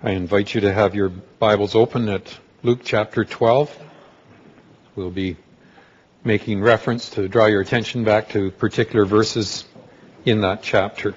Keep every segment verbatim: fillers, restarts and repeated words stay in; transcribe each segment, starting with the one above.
I invite you to have your Bibles open at Luke chapter twelve. We'll be making reference to draw your attention back to particular verses in that chapter.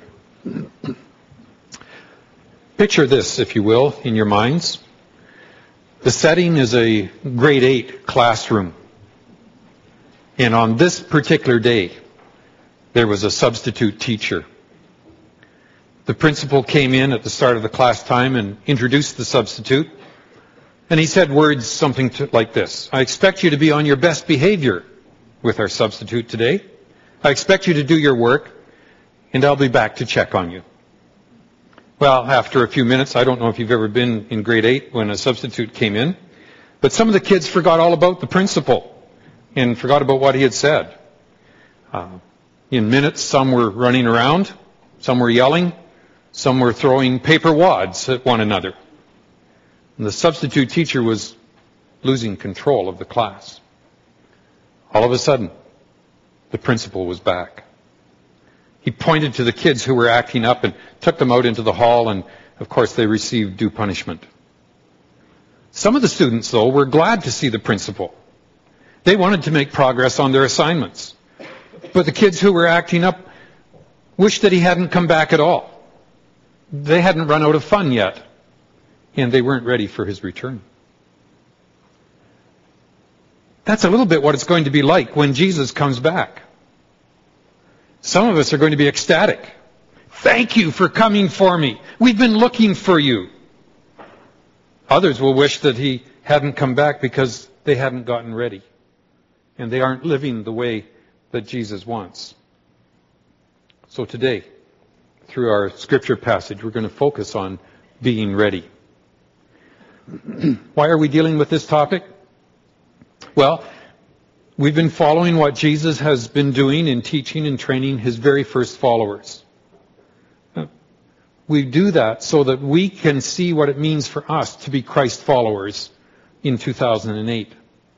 Picture this, if you will, in your minds. The setting is a grade eight classroom. And on this particular day, there was a substitute teacher. The principal came in at the start of the class time and introduced the substitute. And he said words something to, like this. I expect you to be on your best behavior with our substitute today. I expect you to do your work, and I'll be back to check on you. Well, after a few minutes, I don't know if you've ever been in grade eight when a substitute came in, but some of the kids forgot all about the principal and forgot about what he had said. Uh, in minutes, some were running around, some were yelling, some were throwing paper wads at one another. And the substitute teacher was losing control of the class. All of a sudden, the principal was back. He pointed to the kids who were acting up and took them out into the hall, and of course they received due punishment. Some of the students, though, were glad to see the principal. They wanted to make progress on their assignments. But the kids who were acting up wished that he hadn't come back at all. They hadn't run out of fun yet, and they weren't ready for his return. That's a little bit what it's going to be like when Jesus comes back. Some of us are going to be ecstatic. Thank you for coming for me. We've been looking for you. Others will wish that he hadn't come back because they hadn't gotten ready, and they aren't living the way that Jesus wants. So today, through our scripture passage, we're going to focus on being ready. Why are we dealing with this topic? Well, we've been following what Jesus has been doing in teaching and training his very first followers. We do that so that we can see what it means for us to be Christ followers in two thousand eight.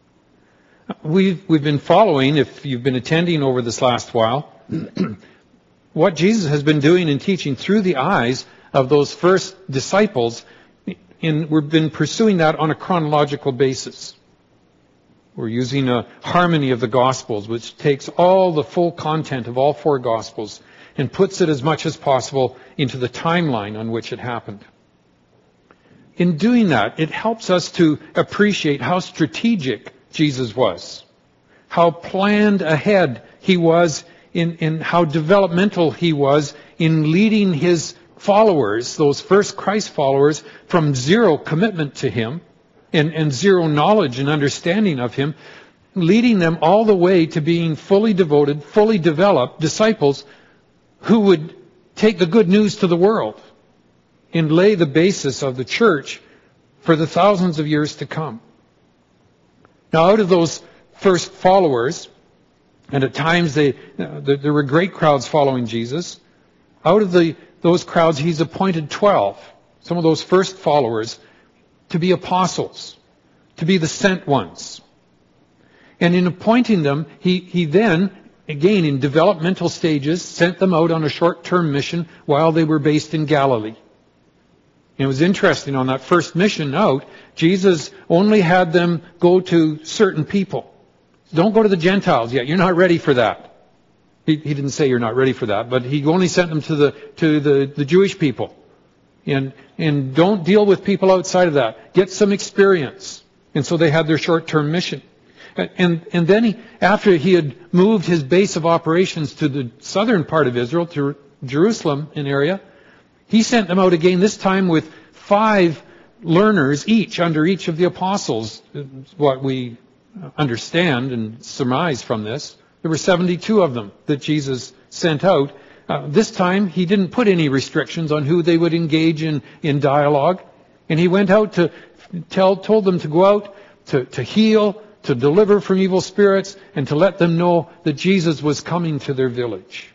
We've, we've been following, if you've been attending over this last while, what Jesus has been doing and teaching through the eyes of those first disciples, and we've been pursuing that on a chronological basis. We're using a harmony of the Gospels, which takes all the full content of all four Gospels and puts it as much as possible into the timeline on which it happened. In doing that, it helps us to appreciate how strategic Jesus was, how planned ahead he was, In, in how developmental he was in leading his followers, those first Christ followers, from zero commitment to him and, and zero knowledge and understanding of him, leading them all the way to being fully devoted, fully developed disciples who would take the good news to the world and lay the basis of the church for the thousands of years to come. Now, out of those first followers, and at times they, there were great crowds following Jesus. Out of the, those crowds, he's appointed twelve, some of those first followers, to be apostles, to be the sent ones. And in appointing them, he, he then, again in developmental stages, sent them out on a short-term mission while they were based in Galilee. And it was interesting, on that first mission out, Jesus only had them go to certain people. Don't go to the Gentiles yet. You're not ready for that. He, he didn't say you're not ready for that, but he only sent them to the to the, the Jewish people. And and don't deal with people outside of that. Get some experience. And so they had their short-term mission. And and, and then he, after he had moved his base of operations to the southern part of Israel, to Jerusalem, an area, he sent them out again, this time with five learners each, under each of the apostles. What we understand and surmise from this. There were seventy-two of them that Jesus sent out. Uh, this time, he didn't put any restrictions on who they would engage in, in dialogue. And he went out to tell, told them to go out to, to heal, to deliver from evil spirits, and to let them know that Jesus was coming to their village.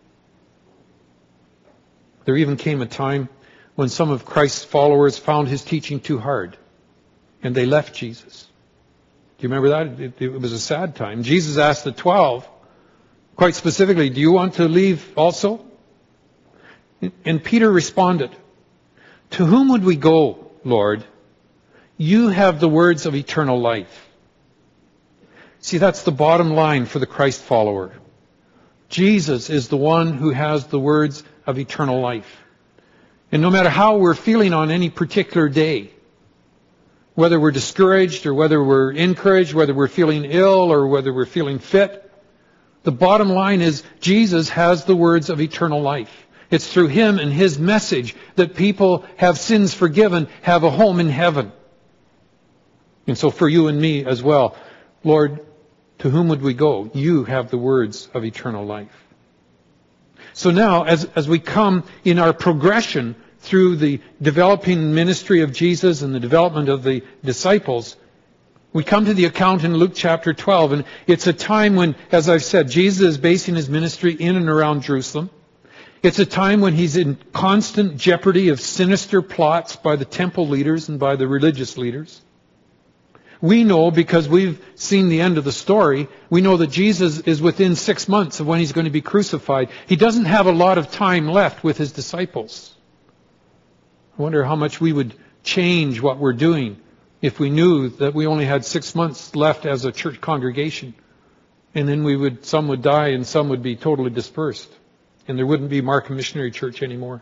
There even came a time when some of Christ's followers found his teaching too hard, and they left Jesus. Do you remember that? It, it was a sad time. Jesus asked the twelve, quite specifically, do you want to leave also? And Peter responded, to whom would we go? Lord, you have the words of eternal life. See, that's the bottom line for the Christ follower. Jesus is the one who has the words of eternal life. And no matter how we're feeling on any particular day, whether we're discouraged or whether we're encouraged, whether we're feeling ill or whether we're feeling fit, the bottom line is Jesus has the words of eternal life. It's through Him and His message that people have sins forgiven, have a home in heaven. And so for you and me as well, Lord, to whom would we go? You have the words of eternal life. So now, as, as we come in our progression through the developing ministry of Jesus and the development of the disciples, we come to the account in Luke chapter twelve, and it's a time when, as I've said, Jesus is basing His ministry in and around Jerusalem. It's a time when He's in constant jeopardy of sinister plots by the temple leaders and by the religious leaders. We know, because we've seen the end of the story, we know that Jesus is within six months of when He's going to be crucified. He doesn't have a lot of time left with His disciples. I wonder how much we would change what we're doing if we knew that we only had six months left as a church congregation. And then we would, some would die and some would be totally dispersed. And there wouldn't be Markham Missionary Church anymore.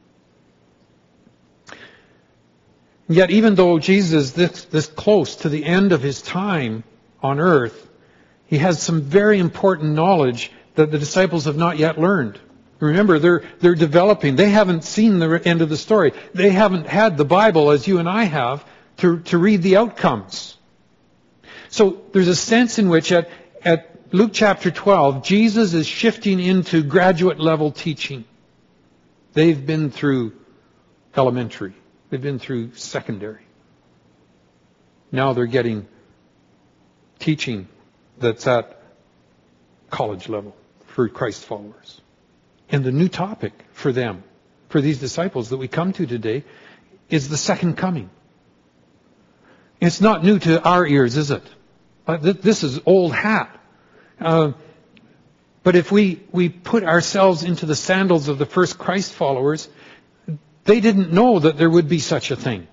Yet even though Jesus is this, this close to the end of His time on earth, He has some very important knowledge that the disciples have not yet learned. Remember, they're, they're developing. They haven't seen the end of the story. They haven't had the Bible, as you and I have, to, to read the outcomes. So there's a sense in which at, at Luke chapter twelve, Jesus is shifting into graduate level teaching. They've been through elementary. They've been through secondary. Now they're getting teaching that's at college level for Christ followers. And the new topic for them, for these disciples that we come to today, is the second coming. It's not new to our ears, is it? Uh, th- this is old hat. Uh, but if we, we put ourselves into the sandals of the first Christ followers, they didn't know that there would be such a thing.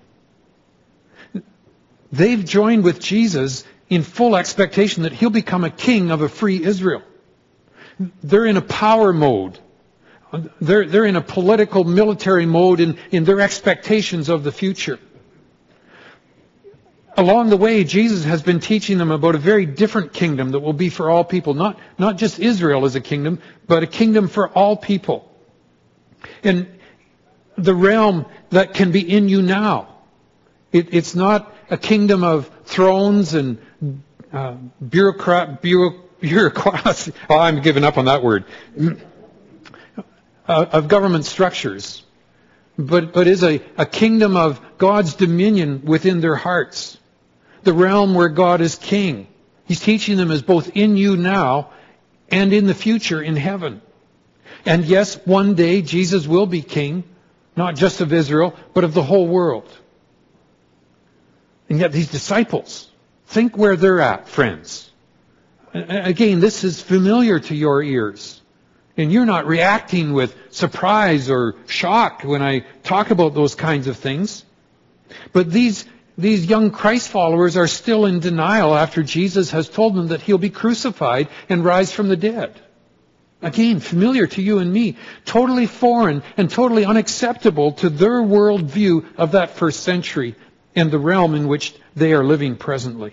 They've joined with Jesus in full expectation that He'll become a king of a free Israel. They're in a power mode. They're, they're in a political, military mode in, in their expectations of the future. Along the way, Jesus has been teaching them about a very different kingdom that will be for all people. Not, not just Israel as a kingdom, but a kingdom for all people. And the realm that can be in you now. It, it's not a kingdom of thrones and uh, bureaucrat, bureau, bureaucracy. Oh, I'm giving up on that word. Uh, of government structures. But, but is a, a kingdom of God's dominion within their hearts. The realm where God is king. He's teaching them as both in you now and in the future in heaven. And yes, one day Jesus will be king. Not just of Israel, but of the whole world. And yet these disciples, think where they're at, friends. Again, this is familiar to your ears. And you're not reacting with surprise or shock when I talk about those kinds of things. But these, these young Christ followers are still in denial after Jesus has told them that He'll be crucified and rise from the dead. Again, familiar to you and me, totally foreign and totally unacceptable to their worldview of that first century and the realm in which they are living presently.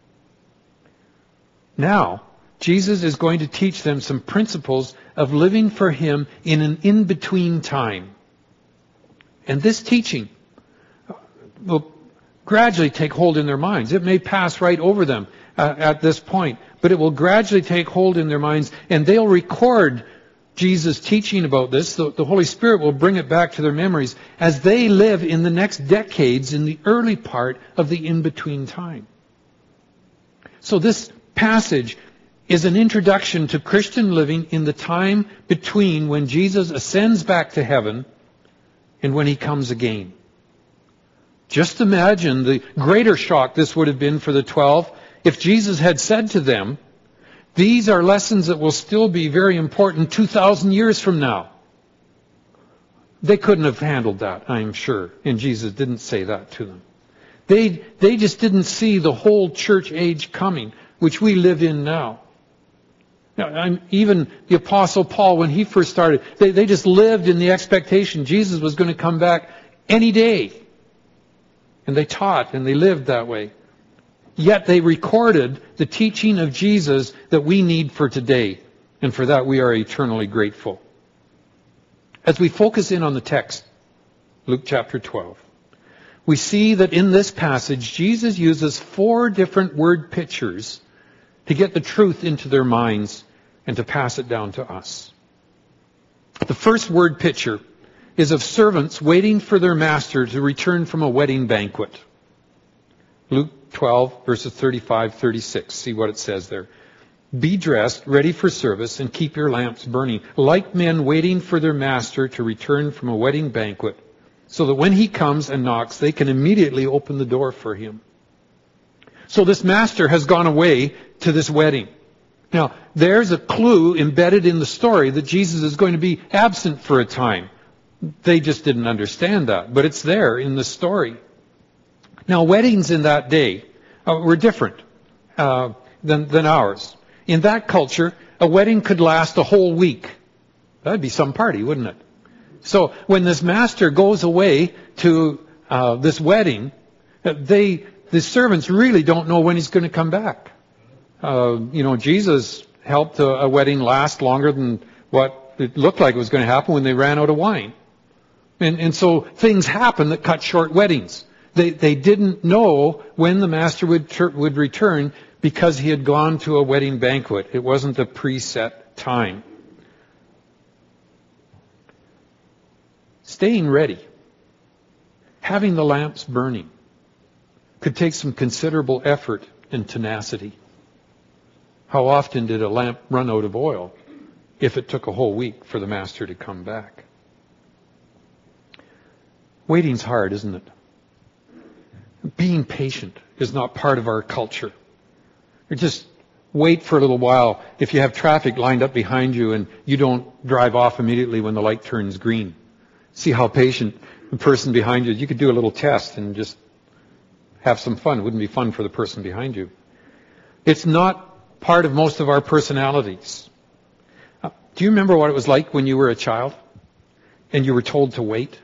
Now, Jesus is going to teach them some principles of living for Him in an in-between time. And this teaching will gradually take hold in their minds. It may pass right over them uh, at this point, but it will gradually take hold in their minds, and they'll record Jesus' teaching about this. The, the Holy Spirit will bring it back to their memories as they live in the next decades in the early part of the in-between time. So this passage is an introduction to Christian living in the time between when Jesus ascends back to heaven and when He comes again. Just imagine the greater shock this would have been for the twelve if Jesus had said to them, these are lessons that will still be very important two thousand years from now. They couldn't have handled that, I'm sure. And Jesus didn't say that to them. They, they just didn't see the whole church age coming, which we live in now. Now, I'm, even the Apostle Paul, when he first started, they, they just lived in the expectation Jesus was going to come back any day. And they taught and they lived that way. Yet they recorded the teaching of Jesus that we need for today. And for that we are eternally grateful. As we focus in on the text, Luke chapter twelve, we see that in this passage, Jesus uses four different word pictures to get the truth into their minds and to pass it down to us. The first word picture is of servants waiting for their master to return from a wedding banquet. Luke twelve, verses thirty-five, thirty-six. See what it says there. Be dressed, ready for service, and keep your lamps burning, like men waiting for their master to return from a wedding banquet, so that when he comes and knocks, they can immediately open the door for him. So this master has gone away to this wedding. Now, there's a clue embedded in the story that Jesus is going to be absent for a time. They just didn't understand that, but it's there in the story. Now, weddings in that day uh, were different uh, than, than ours. In that culture, a wedding could last a whole week. That'd be some party, wouldn't it? So when this master goes away to uh, this wedding, they the servants really don't know when he's going to come back. Uh, you know, Jesus helped a, a wedding last longer than what it looked like it was going to happen when they ran out of wine. And, and so things happen that cut short weddings. They, they didn't know when the master would, ter- would return because he had gone to a wedding banquet. It wasn't a preset time. Staying ready, having the lamps burning, could take some considerable effort and tenacity. How often did a lamp run out of oil if it took a whole week for the master to come back? Waiting's hard, isn't it? Being patient is not part of our culture. You just wait for a little while. If you have traffic lined up behind you and you don't drive off immediately when the light turns green, see how patient the person behind you is. You could do a little test and just have some fun. It wouldn't be fun for the person behind you. It's not part of most of our personalities. Uh, do you remember what it was like when you were a child and you were told to wait?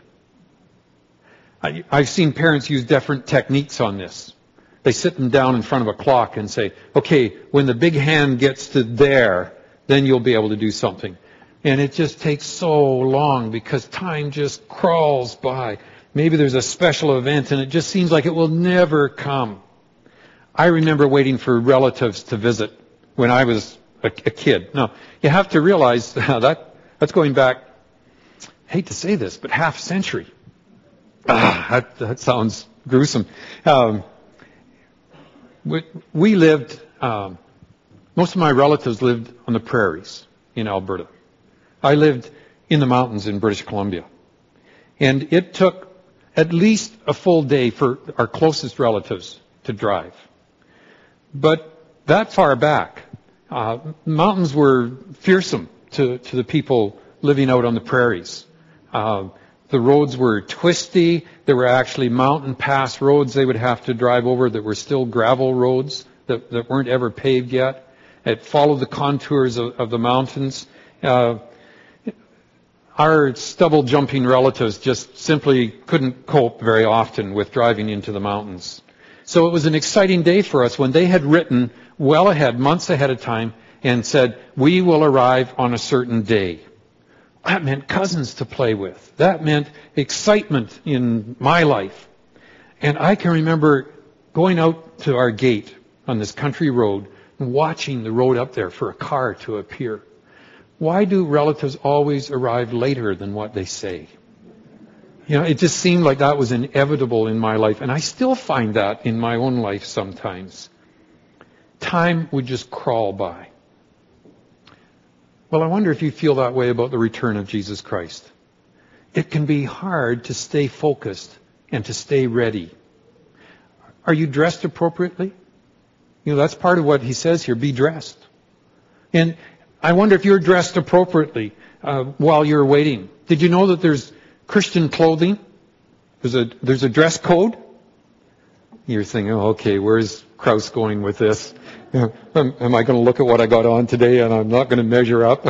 I, I've seen parents use different techniques on this. They sit them down in front of a clock and say, okay, when the big hand gets to there, then you'll be able to do something. And it just takes so long because time just crawls by. Maybe there's a special event and it just seems like it will never come. I remember waiting for relatives to visit when I was a, a kid. Now, you have to realize that that's going back, I hate to say this, but half a century. Ah, that, that sounds gruesome. Um, we, we lived, um, most of my relatives lived on the prairies in Alberta. I lived in the mountains in British Columbia. And it took at least a full day for our closest relatives to drive. But that far back, uh, mountains were fearsome to, to the people living out on the prairies. Uh, the roads were twisty. There were actually mountain pass roads they would have to drive over that were still gravel roads that, that weren't ever paved yet. It followed the contours of, of the mountains. Uh, Our stubble jumping relatives just simply couldn't cope very often with driving into the mountains. So it was an exciting day for us when they had written well ahead, months ahead of time, and said, we will arrive on a certain day. That meant cousins to play with. That meant excitement in my life. And I can remember going out to our gate on this country road and watching the road up there for a car to appear. Why do relatives always arrive later than what they say? You know, it just seemed like that was inevitable in my life. And I still find that in my own life sometimes. Time would just crawl by. Well, I wonder if you feel that way about the return of Jesus Christ. It can be hard to stay focused and to stay ready. Are you dressed appropriately? You know, that's part of what he says here, be dressed. And I wonder if you're dressed appropriately uh, while you're waiting. Did you know that there's Christian clothing. There's a, there's a dress code. You're thinking, oh, okay, where's Krause going with this? Am, am I going to look at what I got on today and I'm not going to measure up?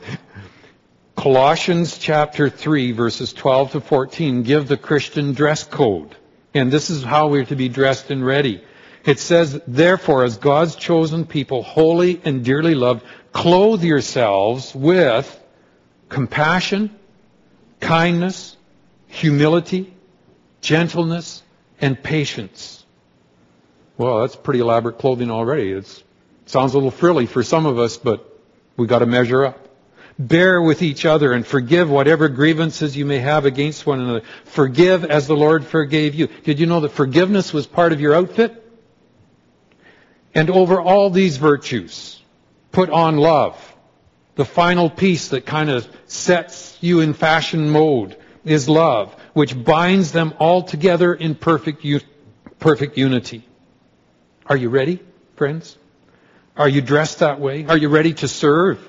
Colossians chapter three, verses twelve to fourteen give the Christian dress code. And this is how we're to be dressed and ready. It says, therefore, as God's chosen people, holy and dearly loved, clothe yourselves with compassion, kindness, humility, gentleness, and patience. Well, that's pretty elaborate clothing already. It sounds a little frilly for some of us, but we've got to measure up. Bear with each other and forgive whatever grievances you may have against one another. Forgive as the Lord forgave you. Did you know that forgiveness was part of your outfit? And over all these virtues, put on love. The final piece that kind of sets you in fashion mode is love, which binds them all together in perfect, perfect unity. Are you ready, friends? Are you dressed that way? Are you ready to serve?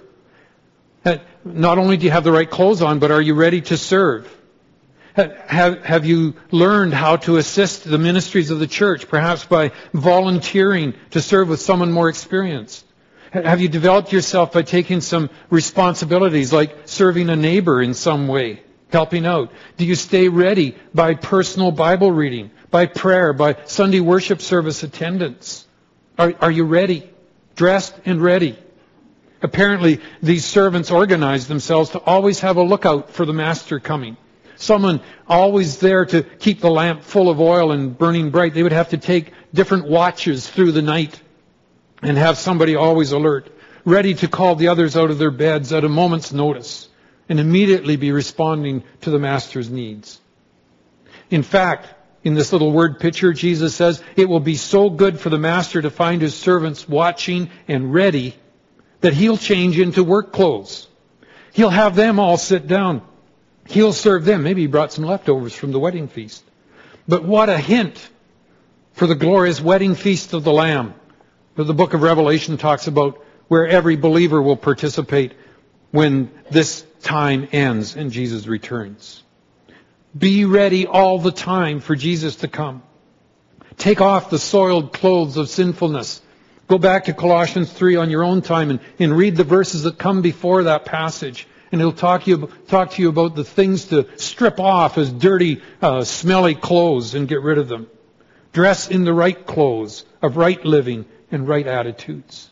Not only do you have the right clothes on, but are you ready to serve? Have, have you learned how to assist the ministries of the church, perhaps by volunteering to serve with someone more experienced? Have you developed yourself by taking some responsibilities, like serving a neighbor in some way, helping out? Do you stay ready by personal Bible reading, by prayer, by Sunday worship service attendance? Are, are you ready? Dressed and ready? Apparently, these servants organized themselves to always have a lookout for the master coming. Someone always there to keep the lamp full of oil and burning bright. They would have to take different watches through the night and have somebody always alert, ready to call the others out of their beds at a moment's notice and immediately be responding to the master's needs. In fact, in this little word picture, Jesus says, it will be so good for the master to find his servants watching and ready that he'll change into work clothes. He'll have them all sit down. He'll serve them. Maybe he brought some leftovers from the wedding feast. But what a hint for the glorious wedding feast of the Lamb that the book of Revelation talks about, where every believer will participate when this time ends and Jesus returns. Be ready all the time for Jesus to come. Take off the soiled clothes of sinfulness. Go back to Colossians three on your own time and, and read the verses that come before that passage. And it'll talk, you, talk to you about the things to strip off as dirty, uh, smelly clothes and get rid of them. Dress in the right clothes of right living and right attitudes.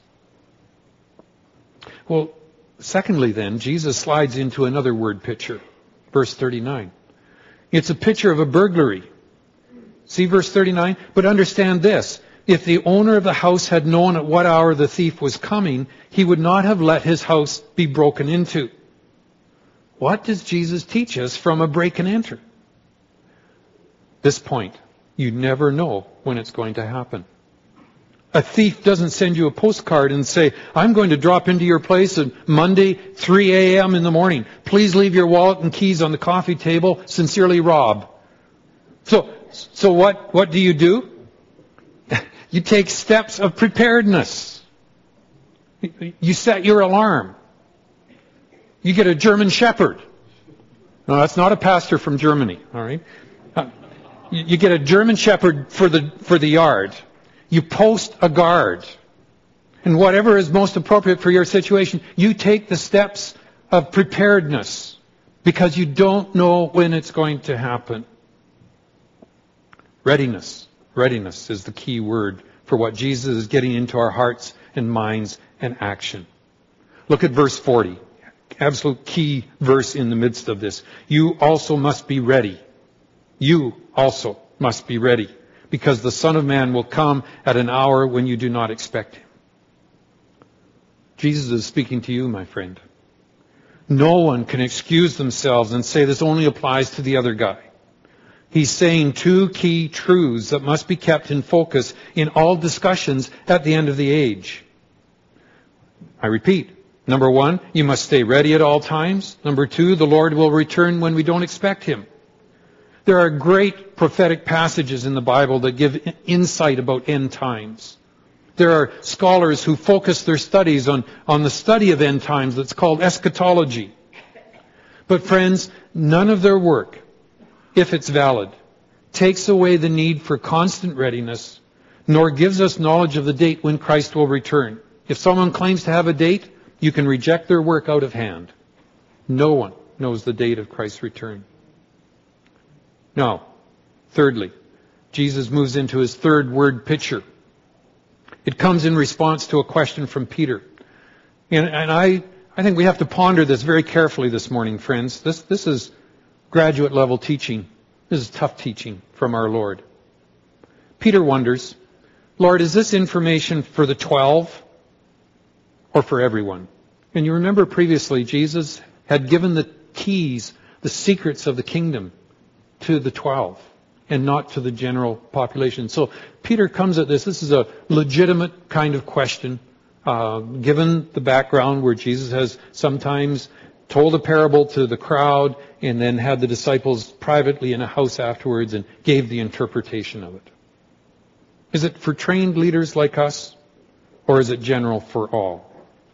Well, secondly then, Jesus slides into another word picture. Verse thirty-nine. It's a picture of a burglary. See verse thirty-nine? But understand this. If the owner of the house had known at what hour the thief was coming, he would not have let his house be broken into. What does Jesus teach us from a break and enter? This point, you never know when it's going to happen. A thief doesn't send you a postcard and say, I'm going to drop into your place on Monday, three a.m. in the morning. Please leave your wallet and keys on the coffee table. Sincerely, Rob. So, so what, what do you do? You take steps of preparedness. You set your alarm. You get a German Shepherd. No, that's not a pastor from Germany, all right? Uh, you, you get a German Shepherd for the, for the yard. You post a guard. And whatever is most appropriate for your situation, you take the steps of preparedness because you don't know when it's going to happen. Readiness. Readiness is the key word for what Jesus is getting into our hearts and minds and action. Look at verse forty. Absolute key verse in the midst of this. You also must be ready. You also must be ready, because the Son of Man will come at an hour when you do not expect him. Jesus is speaking to you, my friend. No one can excuse themselves and say this only applies to the other guy. He's saying two key truths that must be kept in focus in all discussions at the end of the age. I repeat. Number one, you must stay ready at all times. Number two, the Lord will return when we don't expect him. There are great prophetic passages in the Bible that give insight about end times. There are scholars who focus their studies on, on the study of end times that's called eschatology. But friends, none of their work if it's valid, takes away the need for constant readiness, nor gives us knowledge of the date when Christ will return. If someone claims to have a date, you can reject their work out of hand. No one knows the date of Christ's return. Now, thirdly, Jesus moves into his third word picture. It comes in response to a question from Peter. And, and I, I think we have to ponder this very carefully this morning, friends. This, this is graduate level teaching. This is tough teaching from our Lord. Peter wonders, Lord, is this information for the twelve or for everyone? And you remember previously, Jesus had given the keys, the secrets of the kingdom to the twelve and not to the general population. So Peter comes at this. This is a legitimate kind of question, uh, given the background where Jesus has sometimes told a parable to the crowd and then had the disciples privately in a house afterwards and gave the interpretation of it. Is it for trained leaders like us, or is it general for all?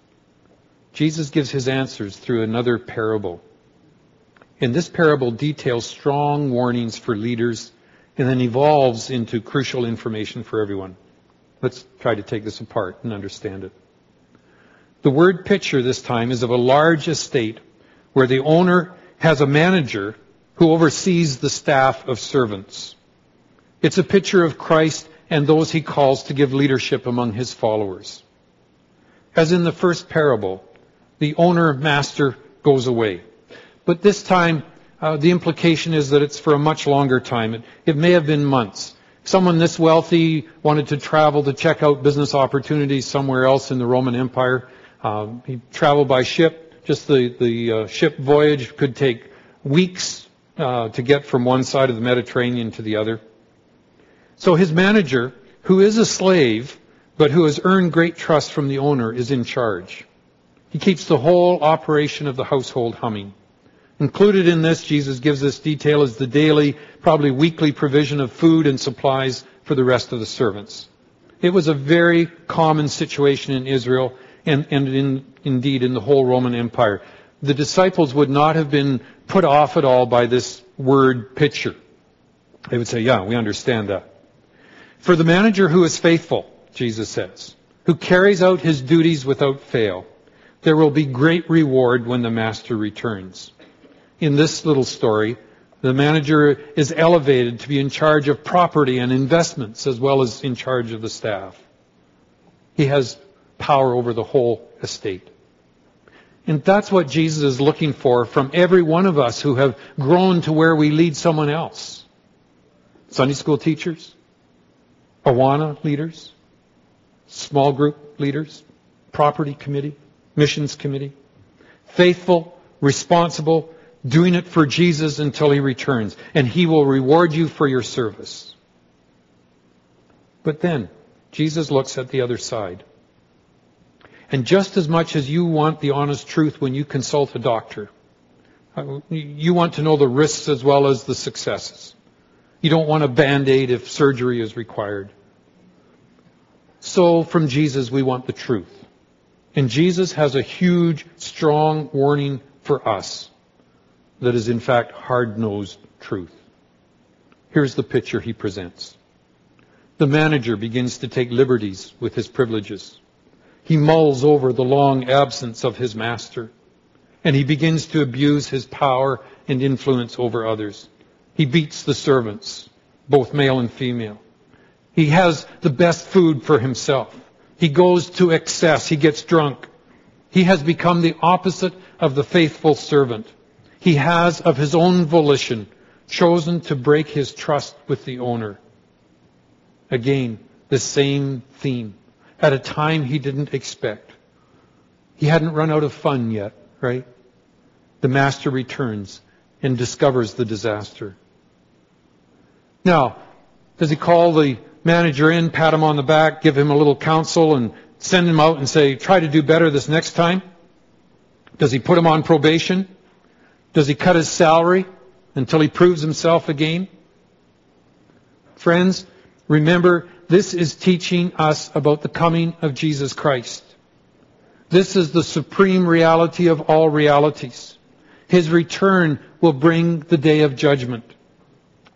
Jesus gives his answers through another parable. And this parable details strong warnings for leaders and then evolves into crucial information for everyone. Let's try to take this apart and understand it. The word picture this time is of a large estate where the owner has a manager who oversees the staff of servants. It's a picture of Christ and those he calls to give leadership among his followers. As in the first parable, the owner-master goes away. But this time, uh, the implication is that it's for a much longer time. It, it may have been months. Someone this wealthy wanted to travel to check out business opportunities somewhere else in the Roman Empire. Um, he traveled by ship. Just the, the uh, ship voyage could take weeks uh, to get from one side of the Mediterranean to the other. So his manager, who is a slave, but who has earned great trust from the owner, is in charge. He keeps the whole operation of the household humming. Included in this, Jesus gives this detail, is the daily, probably weekly provision of food and supplies for the rest of the servants. It was a very common situation in Israel and, and in, indeed in the whole Roman Empire. The disciples would not have been put off at all by this word picture. They would say, yeah, we understand that. For the manager who is faithful, Jesus says, who carries out his duties without fail, there will be great reward when the master returns. In this little story, the manager is elevated to be in charge of property and investments as well as in charge of the staff. He has power over the whole estate. And that's what Jesus is looking for from every one of us who have grown to where we lead someone else. Sunday school teachers, Awana leaders, small group leaders, property committee, missions committee, faithful, responsible, doing it for Jesus until he returns, and he will reward you for your service. But then, Jesus looks at the other side. And just as much as you want the honest truth when you consult a doctor, you want to know the risks as well as the successes. You don't want a Band-Aid if surgery is required. So from Jesus, we want the truth. And Jesus has a huge, strong warning for us that is in fact hard-nosed truth. Here's the picture he presents. The manager begins to take liberties with his privileges. He mulls over the long absence of his master, and he begins to abuse his power and influence over others. He beats the servants, both male and female. He has the best food for himself. He goes to excess. He gets drunk. He has become the opposite of the faithful servant. He has, of his own volition, chosen to break his trust with the owner. Again, the same theme. At a time he didn't expect. He hadn't run out of fun yet, right? The master returns and discovers the disaster. Now, does he call the manager in, pat him on the back, give him a little counsel, and send him out and say, try to do better this next time? Does he put him on probation? Does he cut his salary until he proves himself again? Friends, remember, this is teaching us about the coming of Jesus Christ. This is the supreme reality of all realities. His return will bring the day of judgment.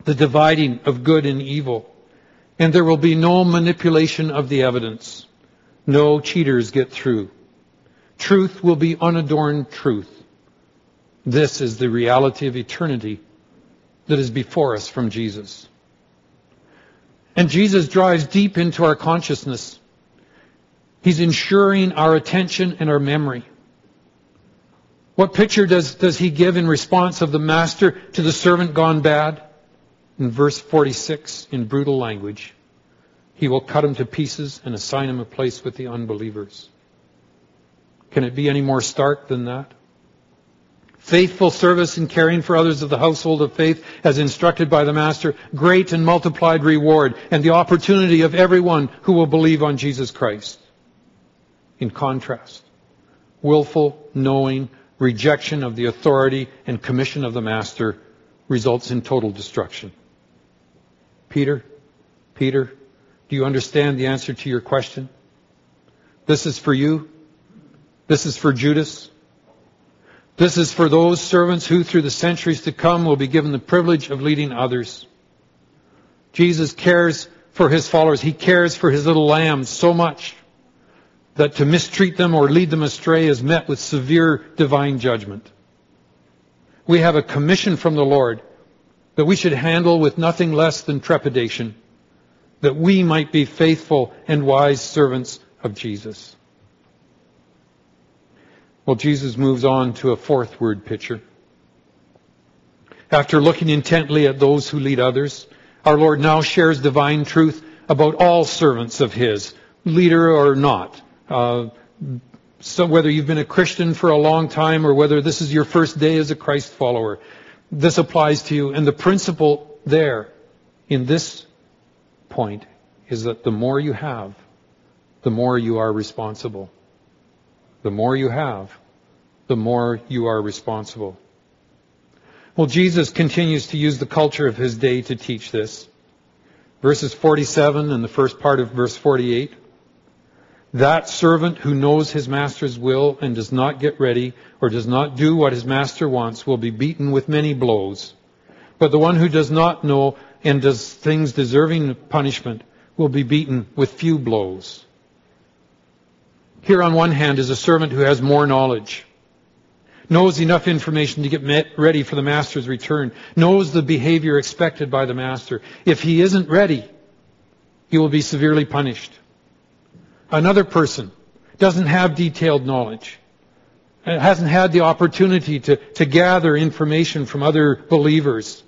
the dividing of good and evil. And there will be no manipulation of the evidence. No cheaters get through. Truth will be unadorned truth. This is the reality of eternity that is before us from Jesus. And Jesus drives deep into our consciousness. He's ensuring our attention and our memory. What picture does, does he give in response of the master to the servant gone bad? In verse forty-six, in brutal language, he will cut him to pieces and assign him a place with the unbelievers. Can it be any more stark than that? Faithful service in caring for others of the household of faith as instructed by the Master, great and multiplied reward, and the opportunity of everyone who will believe on Jesus Christ. In contrast, willful, knowing, rejection of the authority and commission of the Master results in total destruction. Peter, Peter, do you understand the answer to your question? This is for you. This is for Judas. This is for those servants who, through the centuries to come, will be given the privilege of leading others. Jesus cares for his followers. He cares for his little lambs so much that to mistreat them or lead them astray is met with severe divine judgment. We have a commission from the Lord that we should handle with nothing less than trepidation, that we might be faithful and wise servants of Jesus. Well, Jesus moves on to a fourth word picture. After looking intently at those who lead others, our Lord now shares divine truth about all servants of his, leader or not. Uh, so whether you've been a Christian for a long time or whether this is your first day as a Christ follower, this applies to you. And the principle there in this point is that the more you have, the more you are responsible. The more you have, the more you are responsible. Well, Jesus continues to use the culture of his day to teach this. Verses forty-seven and the first part of verse forty-eight. That servant who knows his master's will and does not get ready or does not do what his master wants will be beaten with many blows. But the one who does not know and does things deserving of punishment will be beaten with few blows. Here on one hand is a servant who has more knowledge, knows enough information to get met, ready for the master's return, knows the behavior expected by the master. If he isn't ready, he will be severely punished. Another person doesn't have detailed knowledge, hasn't had the opportunity to, to gather information from other believers.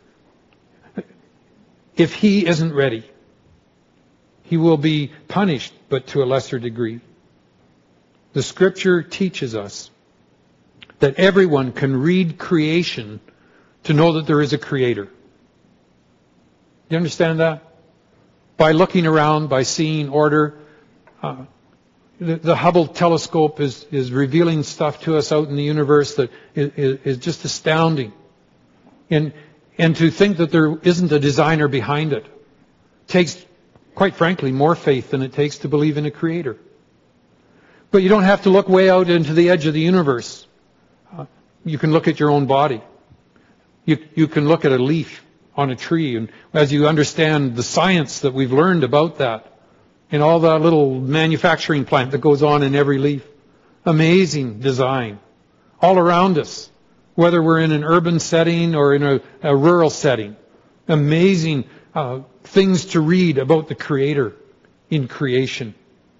If he isn't ready, he will be punished, but to a lesser degree. The Scripture teaches us that everyone can read creation to know that there is a Creator. You understand that? By looking around, by seeing order. Uh, the, the Hubble telescope is, is revealing stuff to us out in the universe that is, is just astounding. And, and to think that there isn't a designer behind it takes, quite frankly, more faith than it takes to believe in a Creator. But you don't have to look way out into the edge of the universe. Uh, you can look at your own body. You, you can look at a leaf on a tree, and as you understand the science that we've learned about that, and all that little manufacturing plant that goes on in every leaf. Amazing design. All around us, whether we're in an urban setting or in a, a rural setting. Amazing uh, things to read about the Creator in creation.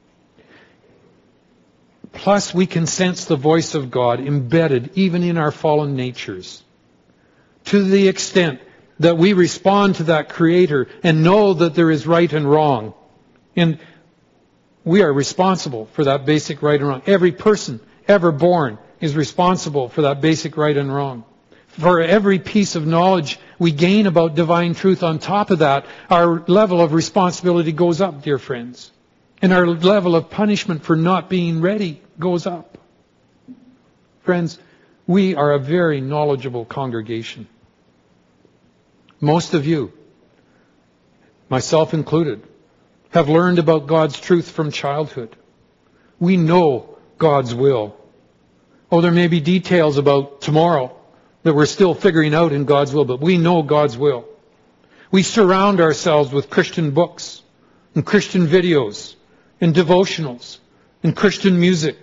Plus, we can sense the voice of God embedded even in our fallen natures. To the extent that we respond to that Creator and know that there is right and wrong. And we are responsible for that basic right and wrong. Every person ever born is responsible for that basic right and wrong. For every piece of knowledge we gain about divine truth on top of that, our level of responsibility goes up, dear friends. And our level of punishment for not being ready goes up. Friends, we are a very knowledgeable congregation. Most of you, myself included, have learned about God's truth from childhood. We know God's will. Oh, there may be details about tomorrow that we're still figuring out in God's will, but we know God's will. We surround ourselves with Christian books and Christian videos and devotionals and Christian music.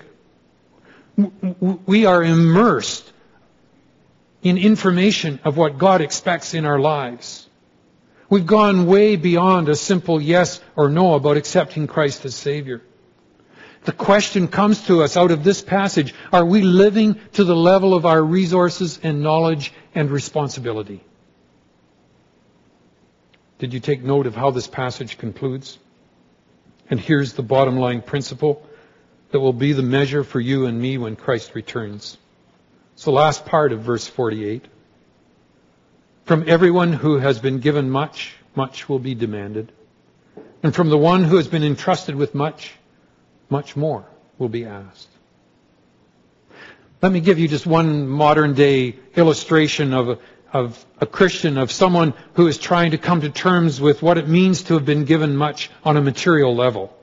We are immersed in information of what God expects in our lives. We've gone way beyond a simple yes or no about accepting Christ as Savior. The question comes to us out of this passage, are we living to the level of our resources and knowledge and responsibility? Did you take note of how this passage concludes? And here's the bottom line principle that will be the measure for you and me when Christ returns. It's the last part of verse forty-eight. From everyone who has been given much, much will be demanded. And from the one who has been entrusted with much, much more will be asked. Let me give you just one modern day illustration of a, of a Christian, of someone who is trying to come to terms with what it means to have been given much on a material level.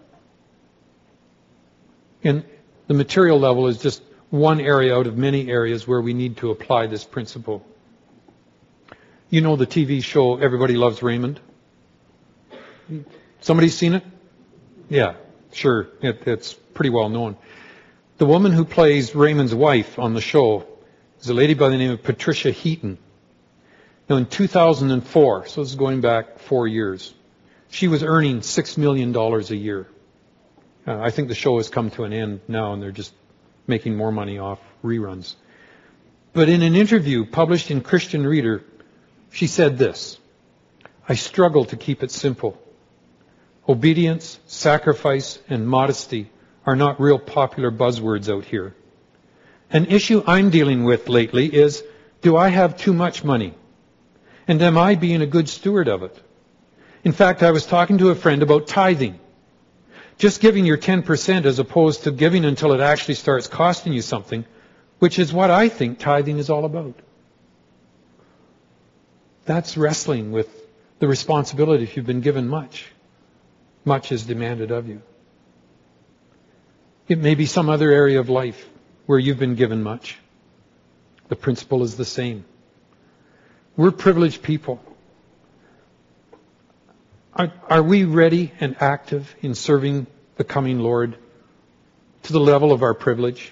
And the material level is just one area out of many areas where we need to apply this principle. You know the T V show Everybody Loves Raymond? Somebody seen it? Yeah, sure. It, it's pretty well known. The woman who plays Raymond's wife on the show is a lady by the name of Patricia Heaton. Now in two thousand four, so this is going back four years, she was earning six million dollars a year. Uh, I think the show has come to an end now and they're just making more money off reruns. But in an interview published in Christian Reader, she said this: I struggle to keep it simple. Obedience, sacrifice, and modesty are not real popular buzzwords out here. An issue I'm dealing with lately is, do I have too much money? And am I being a good steward of it? In fact, I was talking to a friend about tithing. Just giving your ten percent as opposed to giving until it actually starts costing you something, which is what I think tithing is all about. That's wrestling with the responsibility if you've been given much. Much is demanded of you. It may be some other area of life where you've been given much. The principle is the same. We're privileged people. Are, are we ready and active in serving the coming Lord to the level of our privilege?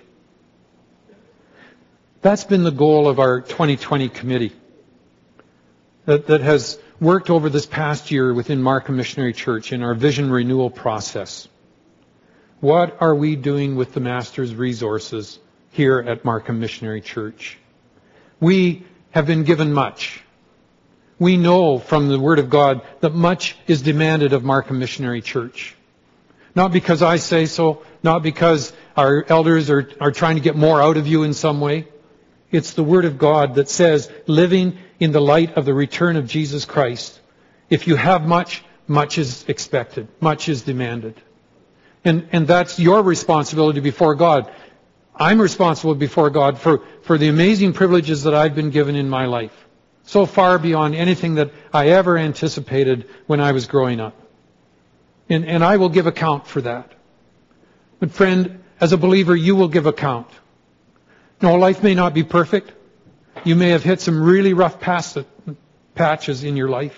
That's been the goal of our twenty twenty committee that, that has worked over this past year within Markham Missionary Church in our vision renewal process. What are we doing with the Master's resources here at Markham Missionary Church? We have been given much. We know from the Word of God that much is demanded of Markham Missionary Church. Not because I say so, not because our elders are, are trying to get more out of you in some way. It's the Word of God that says, living in the light of the return of Jesus Christ, if you have much, much is expected, much is demanded. And, and that's your responsibility before God. I'm responsible before God for, for the amazing privileges that I've been given in my life. So far beyond anything that I ever anticipated when I was growing up. And, and I will give account for that. But friend, as a believer, you will give account. No, life may not be perfect. You may have hit some really rough patches in your life.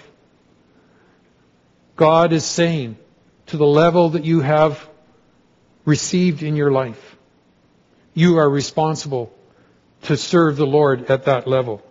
God is saying, to the level that you have received in your life, you are responsible to serve the Lord at that level.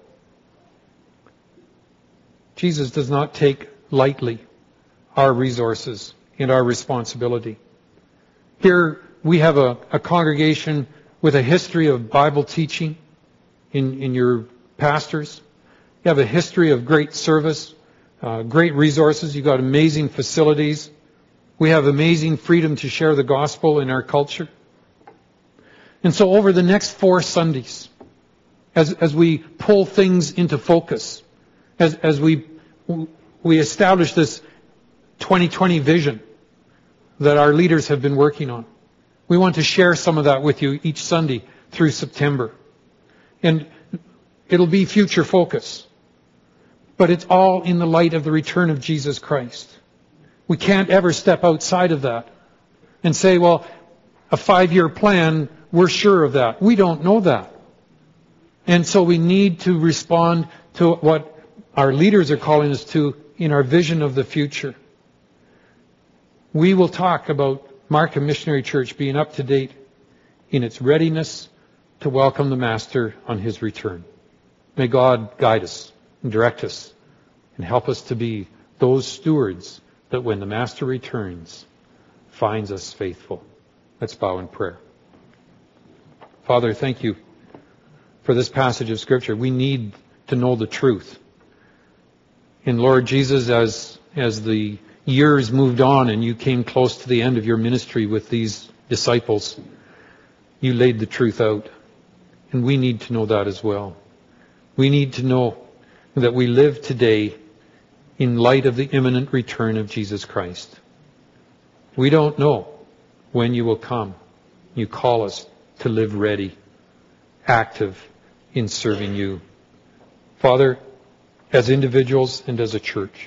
Jesus does not take lightly our resources and our responsibility. Here we have a, a congregation with a history of Bible teaching in, in your pastors. You have a history of great service, uh, great resources. You've got amazing facilities. We have amazing freedom to share the gospel in our culture. And so over the next four Sundays, as, as we pull things into focus, as, as we, we establish this twenty twenty vision that our leaders have been working on, we want to share some of that with you each Sunday through September. And it'll be future focus. But it's all in the light of the return of Jesus Christ. We can't ever step outside of that and say, well, a five-year plan, we're sure of that. We don't know that. And so we need to respond to what our leaders are calling us to in our vision of the future. We will talk about Markham Missionary Church being up to date in its readiness to welcome the Master on his return. May God guide us and direct us and help us to be those stewards that when the Master returns, finds us faithful. Let's bow in prayer. Father, thank you for this passage of Scripture. We need to know the truth. And Lord Jesus, as, as the years moved on and you came close to the end of your ministry with these disciples, you laid the truth out. And we need to know that as well. We need to know that we live today in light of the imminent return of Jesus Christ. We don't know when you will come. You call us to live ready, active in serving you. Father, as individuals and as a church,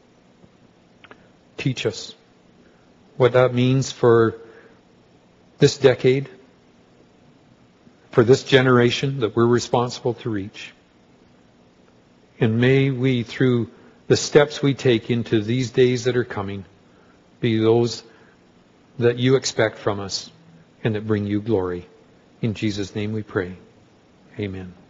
teach us what that means for this decade, for this generation that we're responsible to reach. And may we, through the steps we take into these days that are coming, be those that you expect from us and that bring you glory. In Jesus' name we pray. Amen.